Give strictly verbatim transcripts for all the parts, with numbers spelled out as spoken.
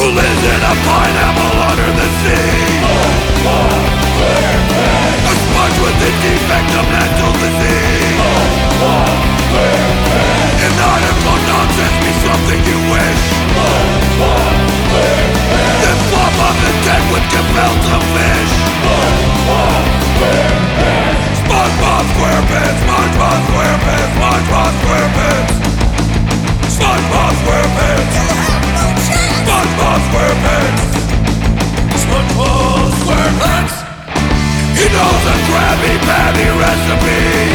lives in a pineapple under the sea. A sponge with a defect of mental disease. If nautical nonsense be something you wish, then flop off the deck with compelled fish. SpongeBob SquarePants, SpongeBob SquarePants, SpongeBob SquarePants, SpongeBob SquarePants, SpongeBob SquarePants, SpongeBob SquarePants. He knows a Krabby Patty recipe.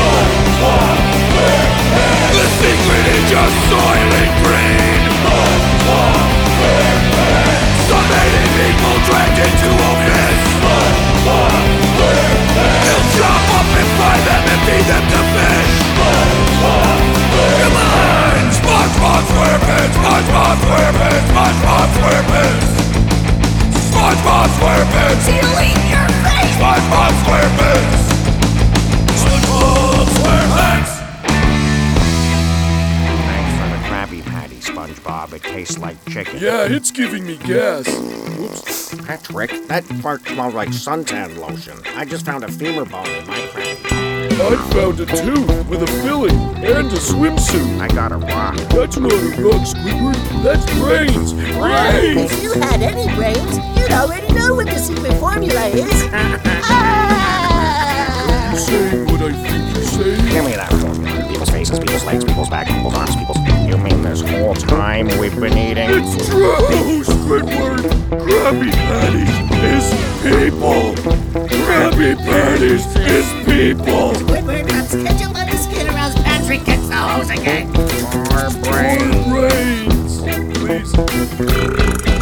The secret is just soylent green. Sunbathing people dragged into abyss. He'll chop up and fry them and feed them to fish. Come on! SpongeBob SquarePants, SpongeBob SquarePants, SpongeBob SquarePants, SpongeBob SquarePants. He'll eat your face! SpongeBob SquarePants, SpongeBob SquarePants. Thanks for the Krabby Patty, SpongeBob. It tastes like chicken. Yeah, it's giving me gas. Whoops. Patrick, that fart smelled like suntan lotion. I just found a femur bone in my Krabby. I found a tooth with a filling and a swimsuit. I got a rock. That's not a rock, Squidward. That's brains. Brains! If you had any brains, you'd already know what the secret formula is. Ah! You saying what I think you're saying? Give me that formula. People's faces, people's legs, people's back, people's arms, people's... You mean this whole time we've been eating? It's true, Squidward. Krabby Patties is people. Krabby Patties is people. Squidward rubs ketchup on the skin around Patrick gets the hose again. More brains. More brains. Please.